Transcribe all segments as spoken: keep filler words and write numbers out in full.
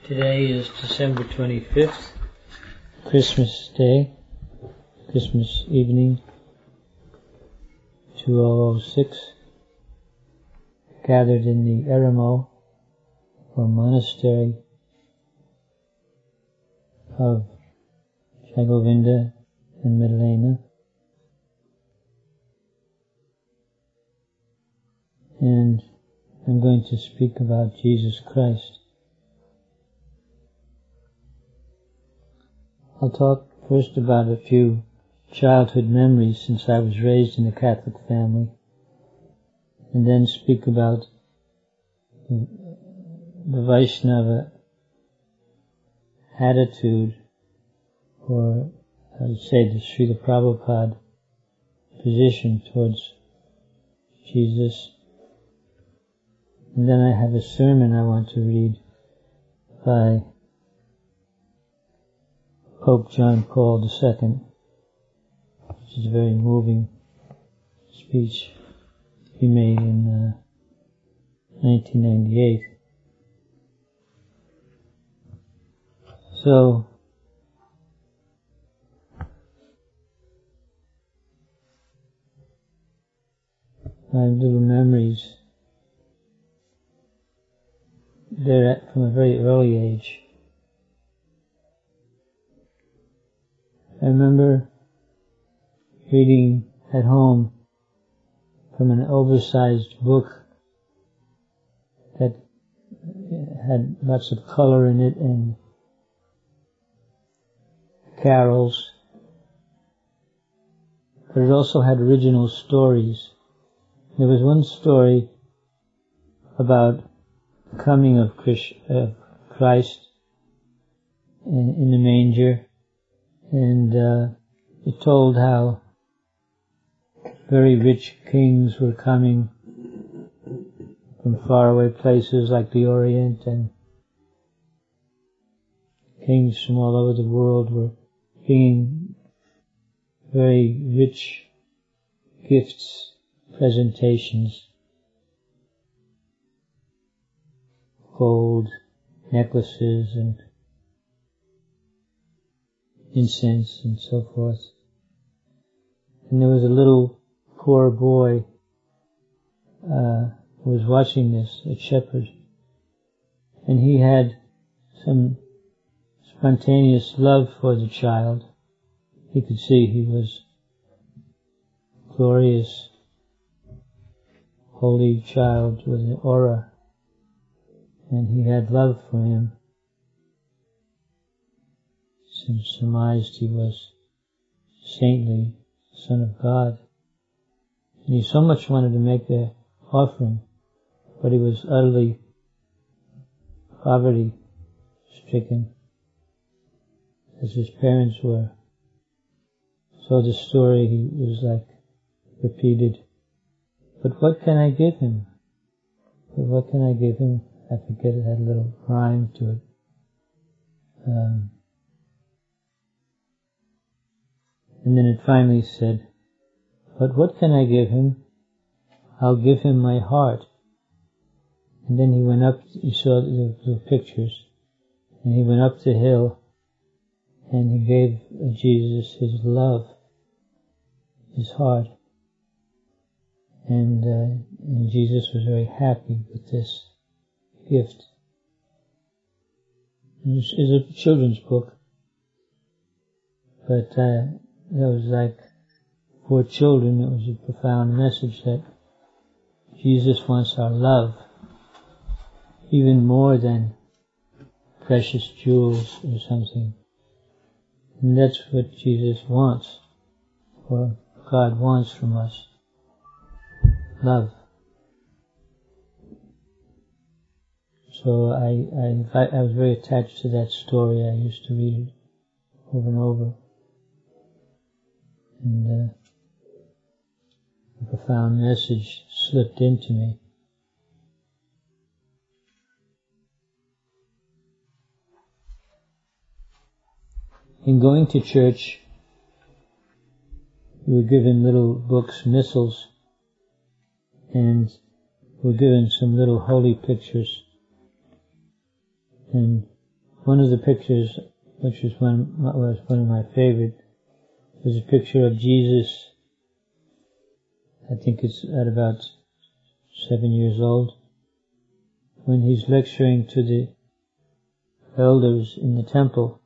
Today is December twenty-fifth, Christmas Day, Christmas evening, two thousand six, gathered in the Eremo, or monastery of Shagovinda and Madalena. And I'm going to speak about Jesus Christ. I'll talk first about a few childhood memories since I was raised in a Catholic family, and then speak about the, the Vaishnava attitude, or I would say the Srila Prabhupada position towards Jesus. And then I have a sermon I want to read by Pope John Paul the Second, which is a very moving speech he made in uh, nineteen ninety-eight. So, my little memories, they're at, from a very early age. I remember reading at home from an oversized book that had lots of color in it and carols, but it also had original stories. There was one story about the coming of Christ in, in the manger, and uh, it told how very rich kings were coming from faraway places like the Orient, and kings from all over the world were bringing very rich gifts, presentations, gold necklaces and incense and so forth. And there was a little poor boy uh, who was watching this, a shepherd, and he had some spontaneous love for the child. He could see he was a glorious, holy child with an aura, and he had love for him. Surmised he was saintly, Son of God. And he so much wanted to make the offering, but he was utterly poverty stricken, as his parents were. So the story he was like repeated. But what can I give him? But what can I give him? I forget, it had a little rhyme to it. Um, And then it finally said, but what can I give him? I'll give him my heart. And then he went up, he saw the, the pictures, and he went up the hill, and he gave Jesus his love, his heart. And, uh, and Jesus was very happy with this gift. It's a children's book, but uh, that was like, for children, it was a profound message that Jesus wants our love, even more than precious jewels or something. And that's what Jesus wants, or God wants from us. Love. So I, I, I was very attached to that story. I used to read it over and over. And uh, a profound message slipped into me. In going to church, we were given little books, missals, and were given some little holy pictures. And one of the pictures, which was one, was one of my favorite, was a picture of Jesus. I think it's at about seven years old, when he's lecturing to the elders in the temple.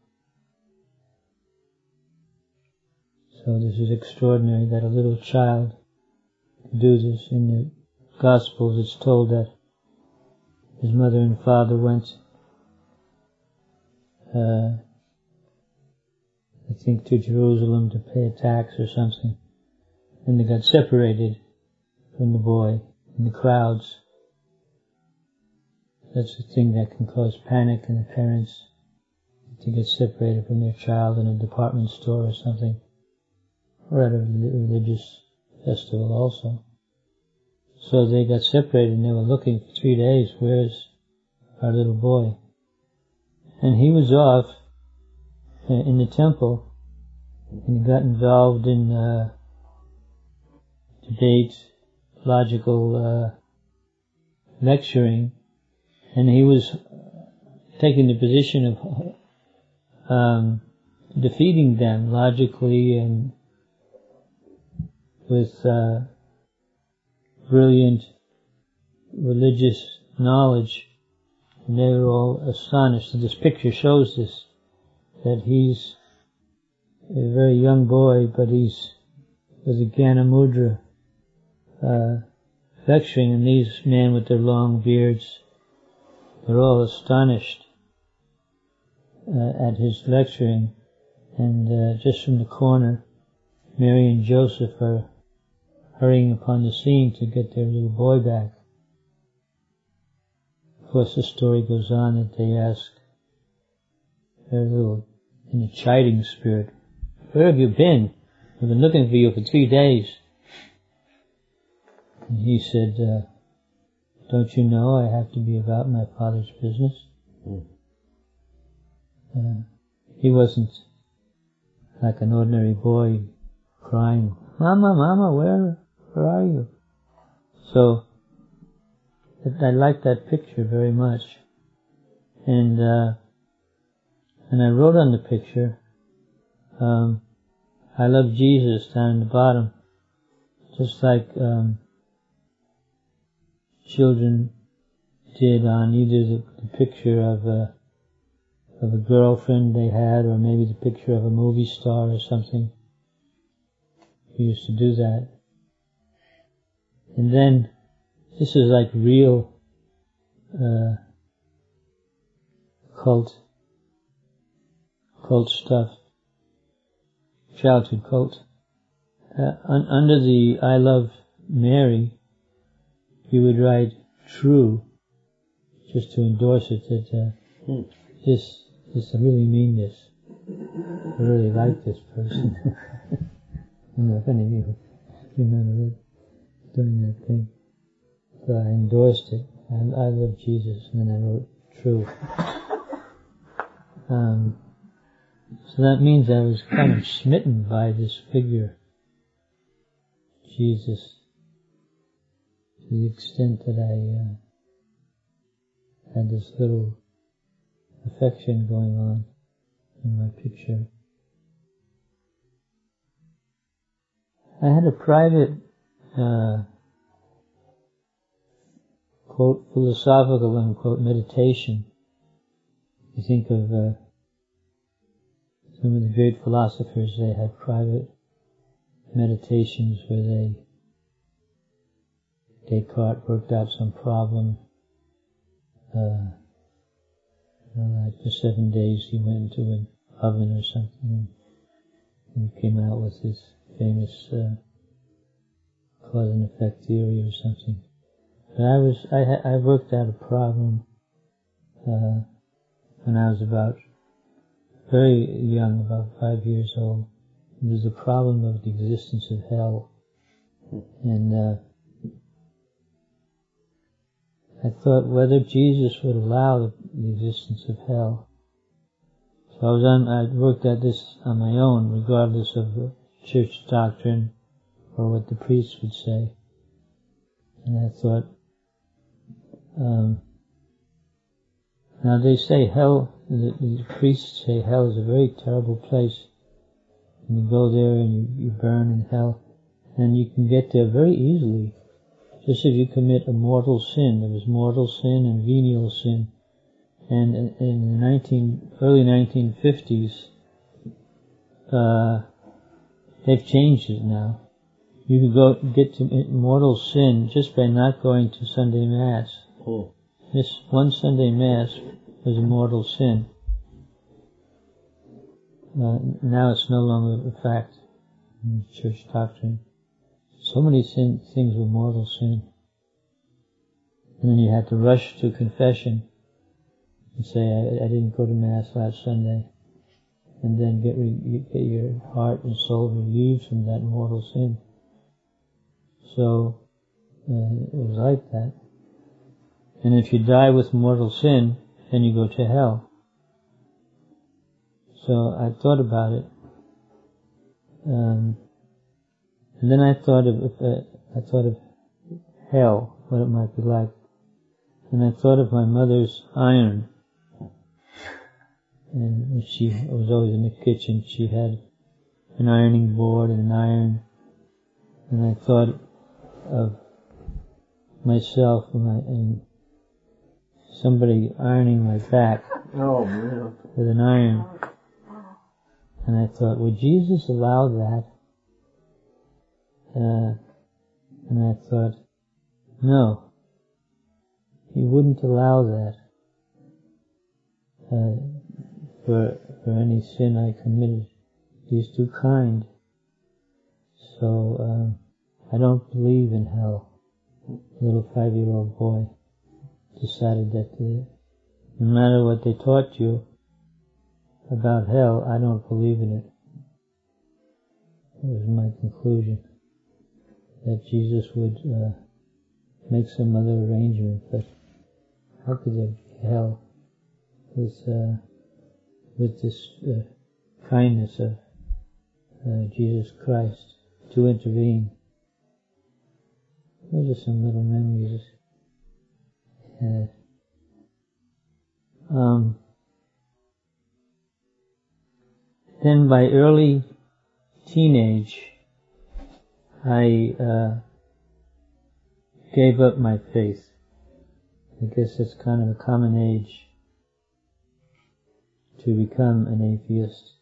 So this is extraordinary that a little child could do this. In the Gospels it's told that his mother and father went, uh, I think to Jerusalem to pay a tax or something, and they got separated from the boy in the crowds. That's the thing that can cause panic in the parents, to get separated from their child in a department store or something, or at a religious festival also. So they got separated and they were looking for three days, where's our little boy? And he was off in the temple, and he got involved in uh, debate, logical uh, lecturing, and he was taking the position of um, defeating them logically and with uh, brilliant religious knowledge, and they were all astonished. So this picture shows this, that he's a very young boy, but he's with a Jnana Mudra uh, lecturing, and these men with their long beards, they're all astonished uh, at his lecturing. And uh, just from the corner, Mary and Joseph are hurrying upon the scene to get their little boy back. Of course, the story goes on that they ask their little, in a chiding spirit, "Where have you been? We've been looking for you for three days." And he said, uh, "Don't you know I have to be about my Father's business?" Mm. Uh, he wasn't like an ordinary boy crying, "Mama, Mama, where, where are you?" So, I like that picture very much. And, uh, and I wrote on the picture, um, "I love Jesus" down in the bottom, just like, um, children did on either the, the picture of a, of a girlfriend they had, or maybe the picture of a movie star or something. We used to do that. And then, this is like real, uh, cult, cult stuff, childhood cult. Uh, un- under the "I love Mary," you would write "true," just to endorse it, that, uh, hmm. this, this, I really mean this. I really like this person. I don't know if any of you remember that, doing that thing. So I endorsed it. I, I love Jesus, and then I wrote "true." Um, so that means I was kind of smitten by this figure, Jesus, to the extent that I uh, had this little affection going on in my picture. I had a private uh, quote, philosophical unquote, meditation. You think of uh, some of the great philosophers, they had private meditations where they, Descartes worked out some problem. Uh, you know, like for seven days he went into an oven or something, and he came out with his famous uh, cause and effect theory or something. But I was, I, I worked out a problem, uh, when I was about, very young, about five years old. It was the problem of the existence of hell. And, uh, I thought whether Jesus would allow the, the existence of hell. So I was on, I worked at this on my own, regardless of the church doctrine or what the priests would say. And I thought, um, Now they say hell, the, the priests say hell is a very terrible place. And you go there and you, you burn in hell. And you can get there very easily. Just if you commit a mortal sin. There was mortal sin and venial sin. And in, in the nineteen, early nineteen fifties, uh, they've changed it now. You can go get to mortal sin just by not going to Sunday Mass. Oh. This one Sunday Mass was a mortal sin. Uh, now it's no longer a fact in church doctrine. So many sin, things were mortal sin. And then you had to rush to confession and say, I, I didn't go to Mass last Sunday. And then get, re, get your heart and soul relieved from that mortal sin. So, uh, it was like that. And if you die with mortal sin, then you go to hell. So I thought about it. Um, and then I thought of, uh, I thought of hell, what it might be like. And I thought of my mother's iron. And she was always in the kitchen. She had an ironing board and an iron. And I thought of myself and, my, and somebody ironing my back oh, man. with an iron. And I thought, would Jesus allow that? Uh, and I thought, no, he wouldn't allow that uh, for for any sin I committed. He's too kind. So um, I don't believe in hell. A little five-year-old boy decided that uh, no matter what they taught you about hell, I don't believe in it. That was my conclusion. That Jesus would uh, make some other arrangement, but how could there be hell with uh, with this uh, kindness of uh, Jesus Christ to intervene? Those are some little memories. Uh, um, then by early teenage, I uh, gave up my faith. I guess it's kind of a common age to become an atheist.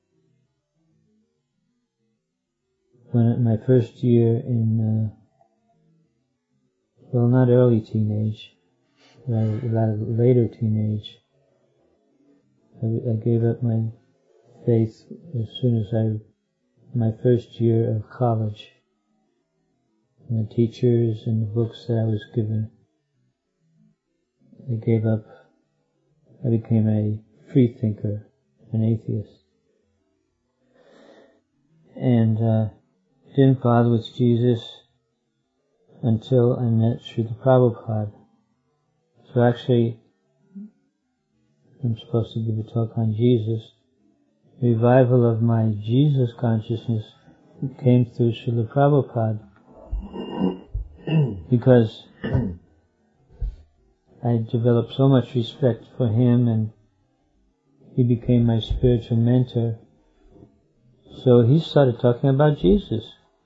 When at my first year in, uh, well, not early teenage, rather later teenage, I, I gave up my faith as soon as I, my first year of college. And the teachers and the books that I was given, I gave up. I became a free thinker, an atheist. And uh, didn't bother with Jesus until I met Srila Prabhupada. So actually, I'm supposed to give a talk on Jesus. The revival of my Jesus consciousness came through Srila Prabhupada. Because I developed so much respect for him and he became my spiritual mentor. So he started talking about Jesus.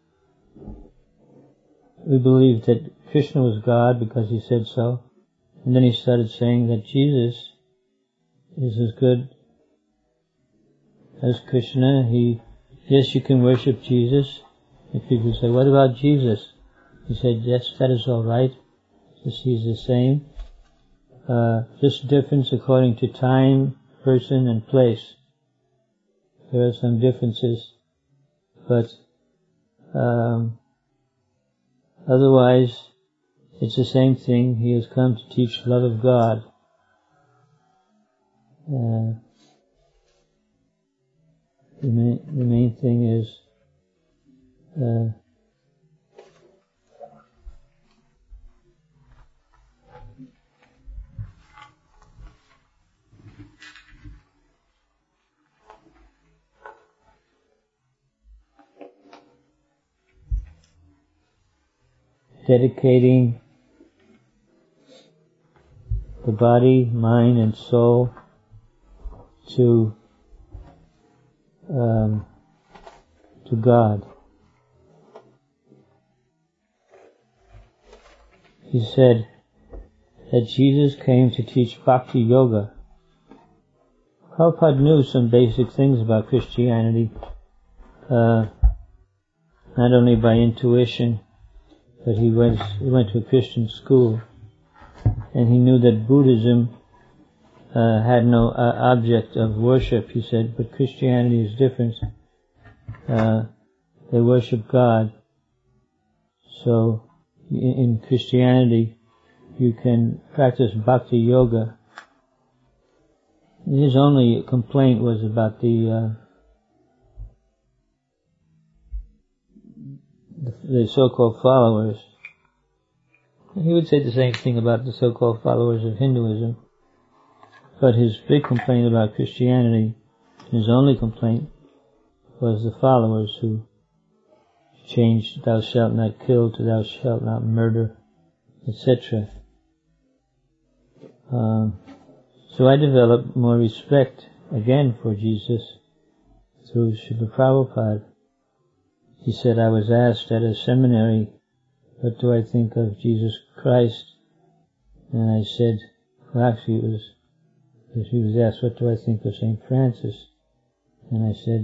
We believed that Krishna was God because he said so. And then he started saying that Jesus is as good as Krishna. He, yes, you can worship Jesus. And people say, what about Jesus? He said, yes, that is all right. Just he's the same. Uh, just difference according to time, person, and place. There are some differences, but um, otherwise, it's the same thing. He has come to teach love of God. Uh, the main, the main thing is uh, dedicating the body, mind, and soul to um, to God. He said that Jesus came to teach Bhakti Yoga. Prabhupada knew some basic things about Christianity, uh, not only by intuition, but he went, he went to a Christian school, and he knew that Buddhism uh, had no uh, object of worship, he said, but Christianity is different. Uh, they worship God. So, in Christianity, you can practice Bhakti Yoga. His only complaint was about the, uh, the, the so-called followers. He would say the same thing about the so-called followers of Hinduism. But his big complaint about Christianity, his only complaint, was the followers who changed "thou shalt not kill" to "thou shalt not murder," et cetera. Um, so I developed more respect again for Jesus through Srila Prabhupada. He said, I was asked at a seminary, what do I think of Jesus Christ? And I said, well actually it was, he was asked, what do I think of Saint Francis? And I said,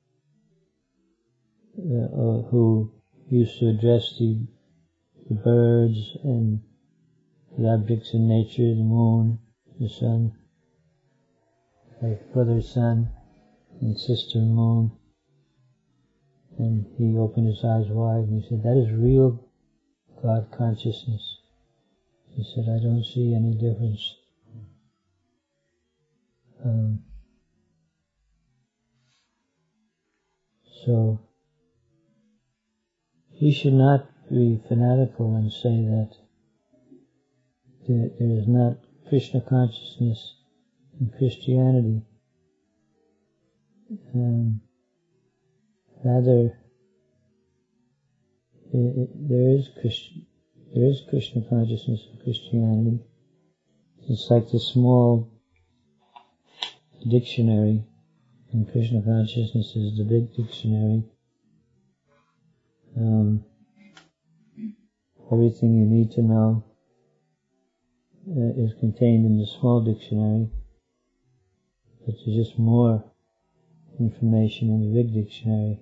uh, uh, who used to address the, the birds and the objects in nature, the moon, the sun, like brother sun and sister moon. And he opened his eyes wide and he said, that is real God consciousness. He said, I don't see any difference. Um, so, we should not be fanatical and say that there, there is not Krishna consciousness in Christianity. Um, rather, it, it, there is Christ, there is Krishna consciousness in Christianity. It's like the small dictionary, and Krishna consciousness is the big dictionary. Um, everything you need to know uh, is contained in the small dictionary, but there's just more information in the big dictionary.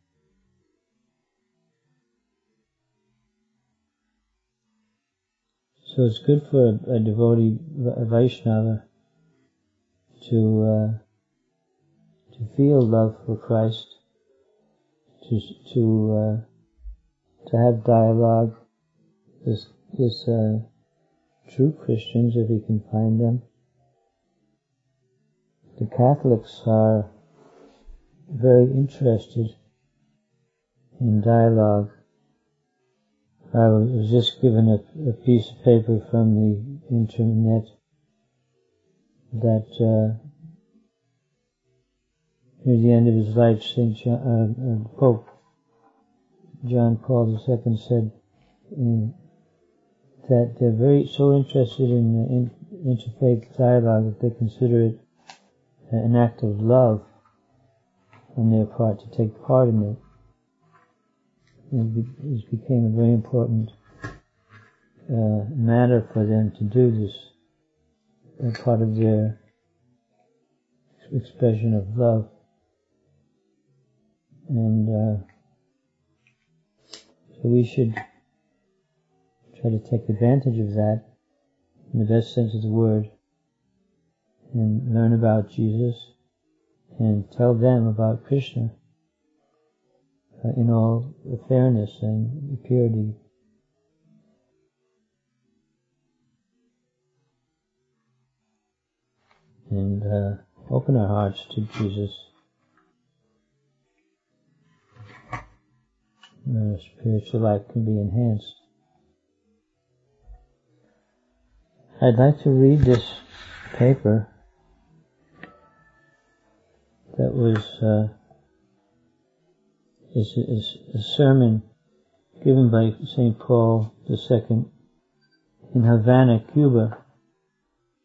So it's good for a, a devotee, a Vaishnava, to uh, to feel love for Christ, to to uh, to have dialogue with with uh, true Christians if he can find them. The Catholics are very interested in dialogue. I was just given a, a piece of paper from the internet that uh, near the end of his life, Saint John, uh, uh, Pope John Paul the Second said in, that they're very so interested in, uh, in interfaith dialogue that they consider it an act of love on their part to take part in it. It became a very important uh, matter for them to do this, a part of their expression of love. And uh, so we should try to take advantage of that in the best sense of the word and learn about Jesus and tell them about Krishna uh, in all fairness and purity. And uh, open our hearts to Jesus. Our spiritual life can be enhanced. I'd like to read this paper that was uh, is, is a sermon given by Saint Paul the Second in Havana, Cuba.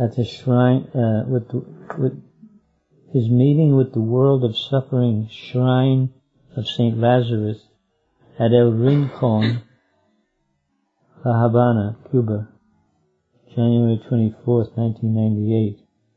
at the shrine, uh, with, the, with his meeting with the world of suffering shrine of Saint Lazarus at El Rincon, La Habana, Cuba, January twenty-fourth, nineteen ninety-eight.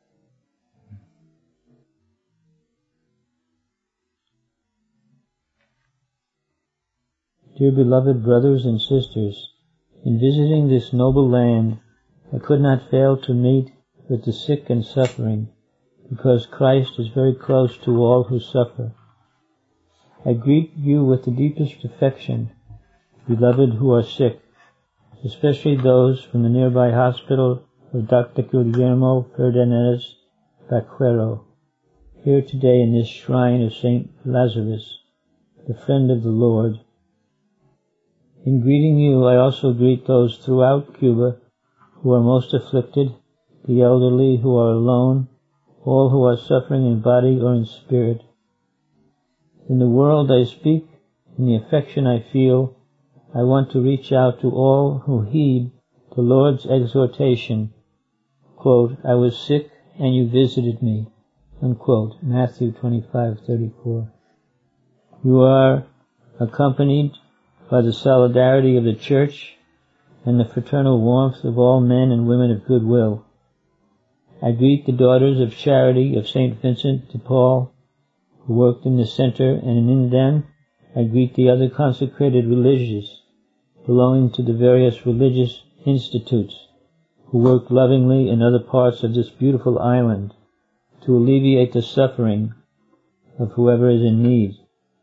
Dear beloved brothers and sisters, in visiting this noble land, I could not fail to meet with the sick and suffering, because Christ is very close to all who suffer. I greet you with the deepest affection, beloved who are sick, especially those from the nearby hospital of Doctor Guillermo Ferdinand Baquero, here today in this shrine of Saint Lazarus, the friend of the Lord. In greeting you, I also greet those throughout Cuba who are most afflicted, the elderly who are alone, all who are suffering in body or in spirit. In the world I speak, in the affection I feel, I want to reach out to all who heed the Lord's exhortation, quote, I was sick and you visited me, unquote, Matthew twenty-five thirty-four. You are accompanied by the solidarity of the Church and the fraternal warmth of all men and women of goodwill. I greet the daughters of charity of Saint Vincent de Paul, who worked in the center, and in them I greet the other consecrated religious belonging to the various religious institutes who work lovingly in other parts of this beautiful island to alleviate the suffering of whoever is in need.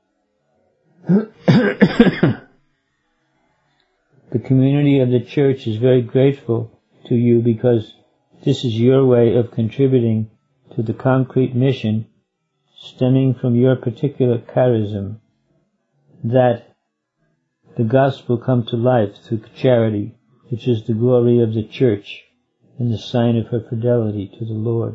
The community of the Church is very grateful to you because this is your way of contributing to the concrete mission stemming from your particular charism, that the gospel come to life through charity, which is the glory of the Church and the sign of her fidelity to the Lord.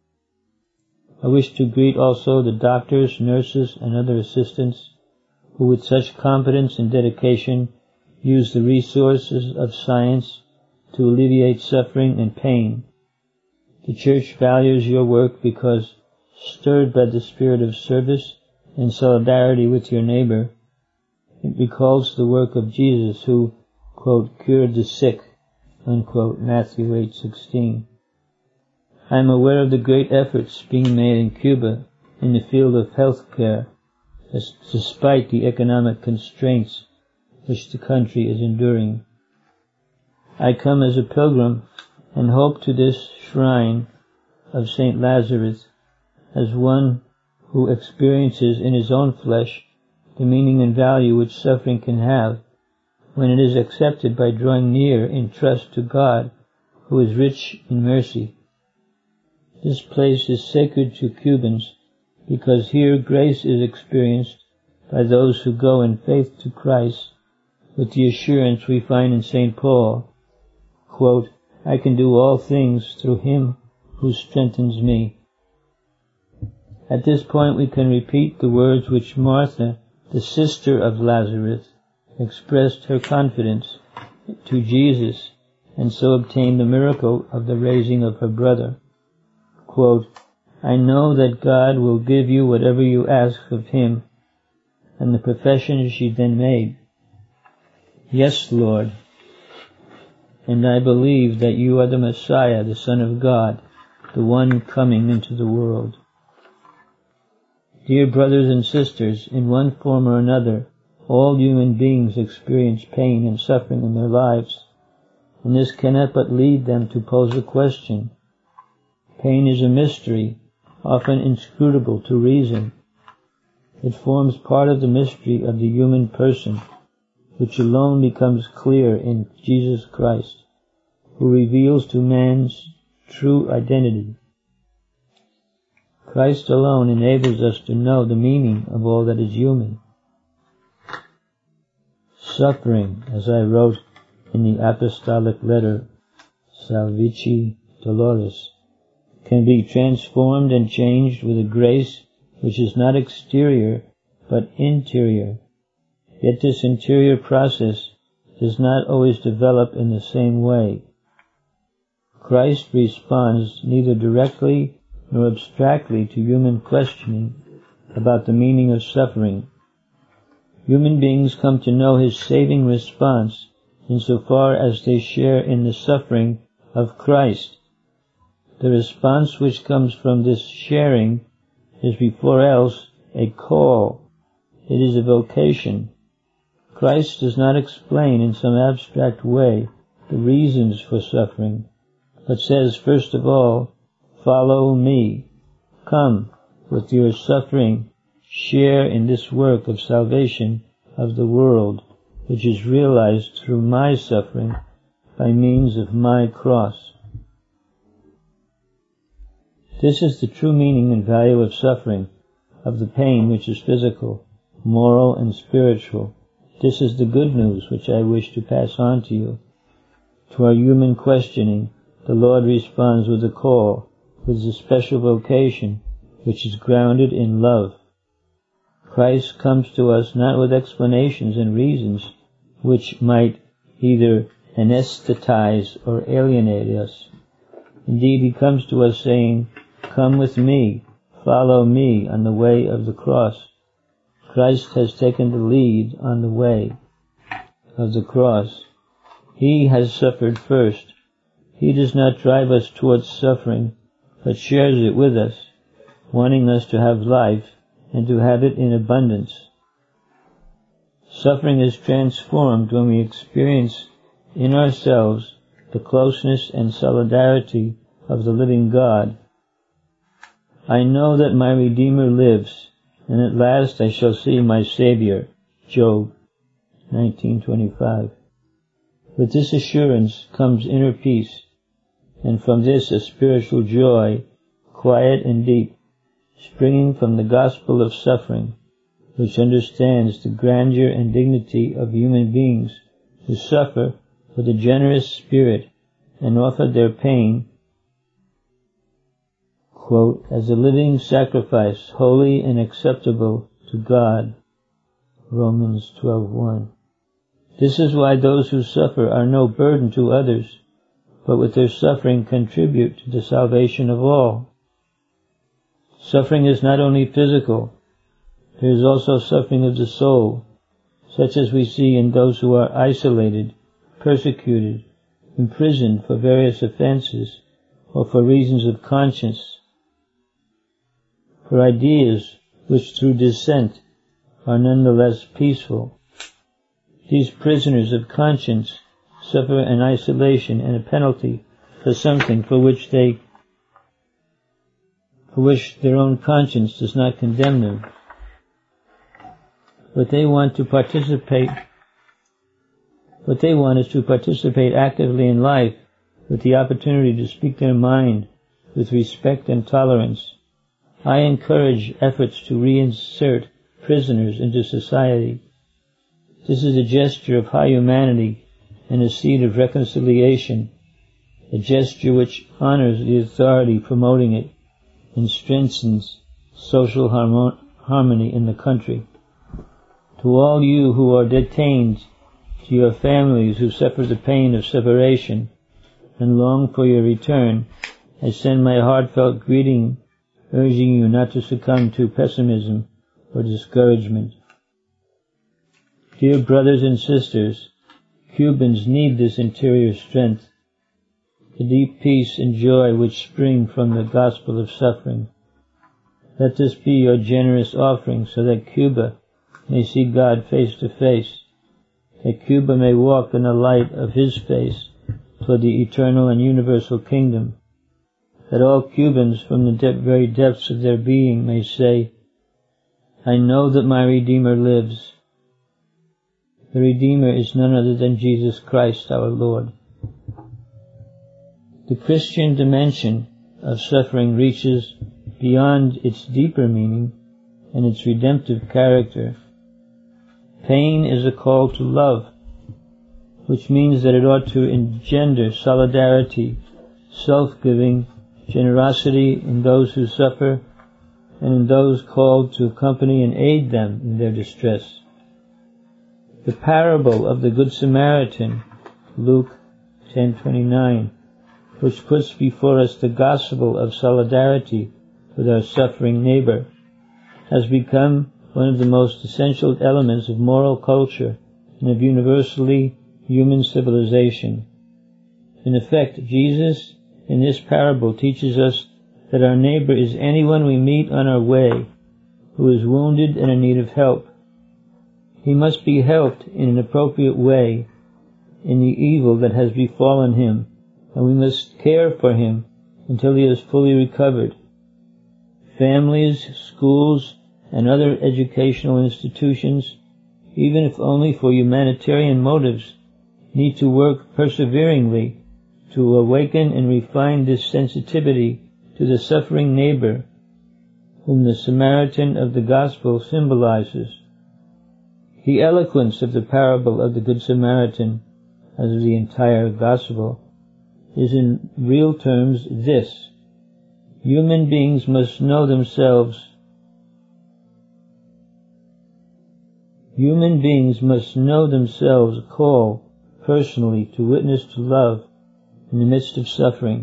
I wish to greet also the doctors, nurses, and other assistants who with such competence and dedication use the resources of science to alleviate suffering and pain. The Church values your work because, stirred by the spirit of service and solidarity with your neighbor, it recalls the work of Jesus who, quote, cured the sick, unquote, Matthew eight sixteen. I am aware of the great efforts being made in Cuba in the field of health care, despite the economic constraints which the country is enduring. I come as a pilgrim and hope to this shrine of Saint Lazarus as one who experiences in his own flesh the meaning and value which suffering can have when it is accepted by drawing near in trust to God, who is rich in mercy. This place is sacred to Cubans because here grace is experienced by those who go in faith to Christ with the assurance we find in Saint Paul, quote, I can do all things through him who strengthens me. At this point we can repeat the words which Martha, the sister of Lazarus, expressed her confidence to Jesus and so obtained the miracle of the raising of her brother. Quote, I know that God will give you whatever you ask of him, and the profession she then made. Yes, Lord, and I believe that you are the Messiah, the Son of God, the one coming into the world. Dear brothers and sisters, in one form or another, all human beings experience pain and suffering in their lives, and this cannot but lead them to pose a question. Pain is a mystery, often inscrutable to reason. It forms part of the mystery of the human person, which alone becomes clear in Jesus Christ, who reveals to man's true identity. Christ alone enables us to know the meaning of all that is human. Suffering, as I wrote in the apostolic letter Salvifici Doloris, can be transformed and changed with a grace which is not exterior but interior. Yet this interior process does not always develop in the same way. Christ responds neither directly nor abstractly to human questioning about the meaning of suffering. Human beings come to know His saving response insofar as they share in the suffering of Christ. The response which comes from this sharing is before else a call. It is a vocation. Christ does not explain in some abstract way the reasons for suffering, but says, first of all, follow me. Come, with your suffering, share in this work of salvation of the world, which is realized through my suffering by means of my cross. This is the true meaning and value of suffering, of the pain which is physical, moral, and spiritual. This is the good news which I wish to pass on to you. To our human questioning, the Lord responds with a call, with a special vocation, which is grounded in love. Christ comes to us not with explanations and reasons which might either anesthetize or alienate us. Indeed, He comes to us saying, come with me, follow me on the way of the cross. Christ has taken the lead on the way of the cross. He has suffered first. He does not drive us towards suffering, but shares it with us, wanting us to have life and to have it in abundance. Suffering is transformed when we experience in ourselves the closeness and solidarity of the living God. I know that my Redeemer lives, and at last I shall see my Savior. Job nineteen twenty-five. With this assurance comes inner peace, and from this a spiritual joy, quiet and deep, springing from the gospel of suffering, which understands the grandeur and dignity of human beings who suffer with a generous spirit and offer their pain, quote, as a living sacrifice, holy and acceptable to God. Romans twelve one. This is why those who suffer are no burden to others, but with their suffering contribute to the salvation of all. Suffering is not only physical, there is also suffering of the soul, such as we see in those who are isolated, persecuted, imprisoned for various offenses, or for reasons of conscience, for ideas which through dissent are nonetheless peaceful. These prisoners of conscience suffer an isolation and a penalty for something for which they, for which their own conscience does not condemn them. But they want to participate, what they want is to participate actively in life with the opportunity to speak their mind with respect and tolerance. I encourage efforts to reinsert prisoners into society. This is a gesture of high humanity and a seed of reconciliation, a gesture which honors the authority promoting it and strengthens social harmon- harmony in the country. To all you who are detained, to your families who suffer the pain of separation and long for your return, I send my heartfelt greeting, urging you not to succumb to pessimism or discouragement. Dear brothers and sisters, Cubans need this interior strength, the deep peace and joy which spring from the gospel of suffering. Let this be your generous offering so that Cuba may see God face to face, that Cuba may walk in the light of His face toward the eternal and universal kingdom, that all Cubans from the de- very depths of their being may say, I know that my Redeemer lives. The Redeemer is none other than Jesus Christ our Lord. The Christian dimension of suffering reaches beyond its deeper meaning and its redemptive character. Pain is a call to love, which means that it ought to engender solidarity, self-giving, generosity in those who suffer and in those called to accompany and aid them in their distress. The parable of the Good Samaritan, Luke ten twenty-nine, which puts before us the gospel of solidarity with our suffering neighbor, has become one of the most essential elements of moral culture and of universally human civilization. In effect, Jesus in this parable teaches us that our neighbor is anyone we meet on our way who is wounded and in need of help. He must be helped in an appropriate way in the evil that has befallen him, and we must care for him until he is fully recovered. Families, schools, and other educational institutions, even if only for humanitarian motives, need to work perseveringly to awaken and refine this sensitivity to the suffering neighbor whom the Samaritan of the Gospel symbolizes. The eloquence of the parable of the Good Samaritan, as of the entire Gospel, is in real terms this: human beings must know themselves Human beings must know themselves called personally to witness to love in the midst of suffering.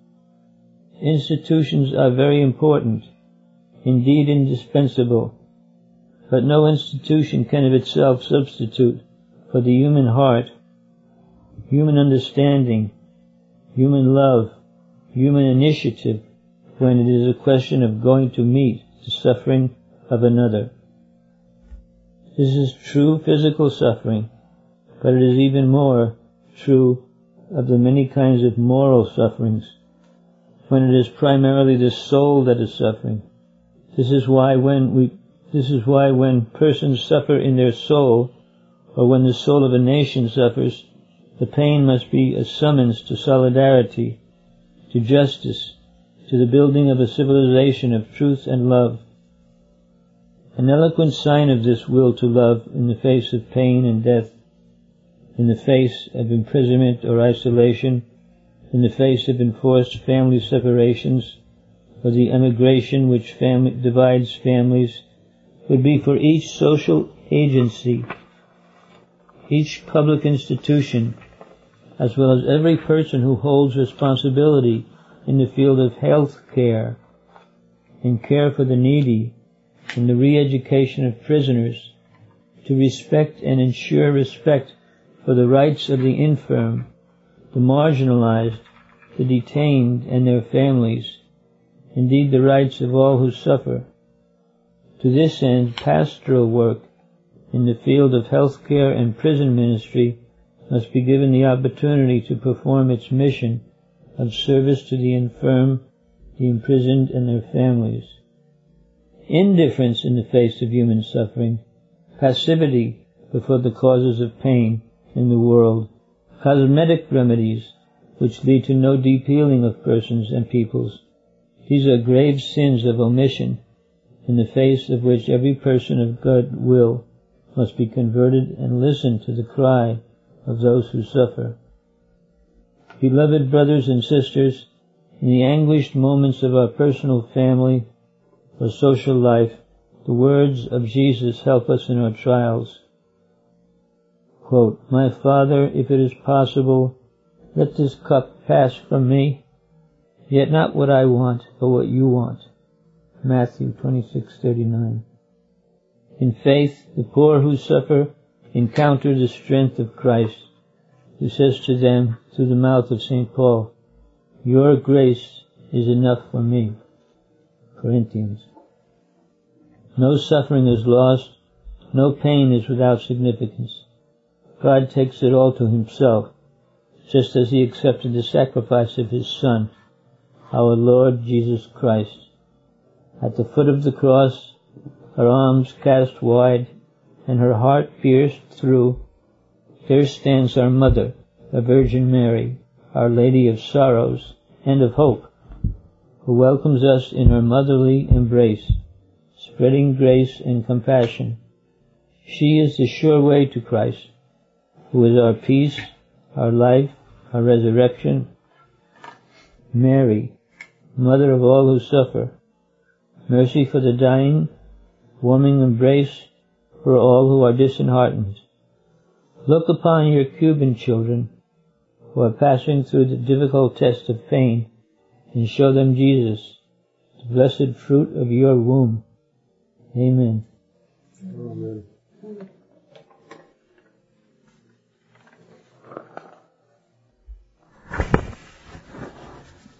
Institutions are very important, indeed indispensable, but no institution can of itself substitute for the human heart, human understanding, human love, human initiative when it is a question of going to meet the suffering of another. This is true physical suffering, but it is even more true of the many kinds of moral sufferings, when it is primarily the soul that is suffering. This is why when we, this is why when persons suffer in their soul, or when the soul of a nation suffers, the pain must be a summons to solidarity, to justice, to the building of a civilization of truth and love. An eloquent sign of this will to love in the face of pain and death, in the face of imprisonment or isolation, in the face of enforced family separations, or the emigration which family, divides families, would be for each social agency, each public institution, as well as every person who holds responsibility in the field of health care, in care for the needy, in the re-education of prisoners, to respect and ensure respect for the rights of the infirm, the marginalized, the detained and their families, indeed the rights of all who suffer. To this end, pastoral work in the field of health care and prison ministry must be given the opportunity to perform its mission of service to the infirm, the imprisoned and their families. Indifference in the face of human suffering, passivity before the causes of pain in the world, cosmetic remedies which lead to no deep healing of persons and peoples, these are grave sins of omission, in the face of which every person of good will must be converted and listen to the cry of those who suffer. Beloved brothers and sisters, in the anguished moments of our personal family or social life, the words of Jesus help us in our trials. Quote, "My Father, if it is possible, let this cup pass from me, yet not what I want, but what you want." Matthew twenty-six thirty-nine. In faith, the poor who suffer encounter the strength of Christ, who says to them through the mouth of Saint Paul, "Your grace is enough for me." Corinthians. No suffering is lost, no pain is without significance. God takes it all to himself, just as he accepted the sacrifice of his Son, our Lord Jesus Christ. At the foot of the cross, her arms cast wide and her heart pierced through, there stands our Mother, the Virgin Mary, Our Lady of Sorrows and of Hope, who welcomes us in her motherly embrace, spreading grace and compassion. She is the sure way to Christ, who is our peace, our life, our resurrection. Mary, Mother of all who suffer, mercy for the dying, warming embrace for all who are disheartened. Look upon your Cuban children, who are passing through the difficult test of pain, and show them Jesus, the blessed fruit of your womb. Amen. Amen.